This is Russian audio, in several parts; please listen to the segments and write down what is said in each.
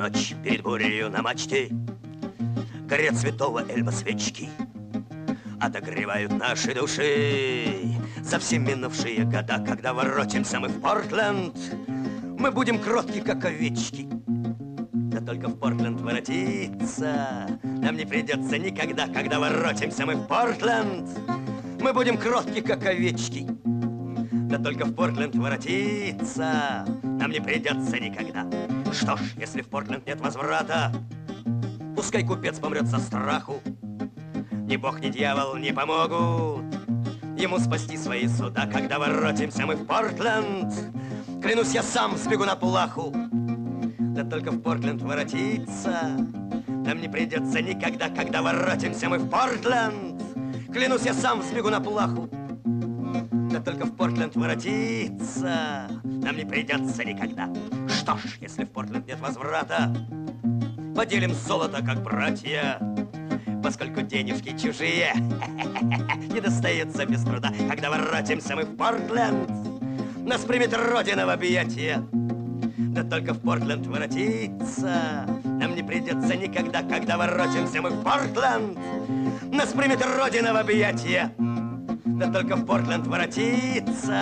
ночь перед бурею на мачте горят святого Эльма свечки, отогревают наши души за все минувшие года. Когда воротимся мы в Портленд, мы будем кротки, как овечки. Да только в Портленд воротиться нам не придется никогда. Когда воротимся мы в Портленд, мы будем кротки, как овечки. Да только в Портленд воротиться нам не придется никогда. Что ж, если в Портленд нет возврата, пускай купец помрет со страху. Ни бог, ни дьявол не помогут ему спасти свои суда. Когда воротимся мы в Портленд, клянусь, я сам сбегу на плаху. Да только в Портленд воротиться нам не придется никогда. Когда воротимся мы в Портленд, клянусь, я сам сбегу на плаху. Да только в Портленд воротиться нам не придется никогда. Что ж, если в Портленд нет возврата, поделим золото, как братья, поскольку денежки чужие не достаются без труда. Когда воротимся мы в Портленд, нас примет Родина в объятия. Да только в Портленд воротиться нам не придется никогда. Когда воротимся мы в Портленд, нас примет Родина в объятия. Да только в Портленд воротиться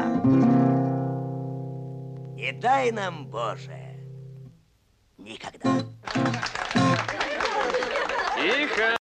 не дай нам, Боже, никогда. Тихо!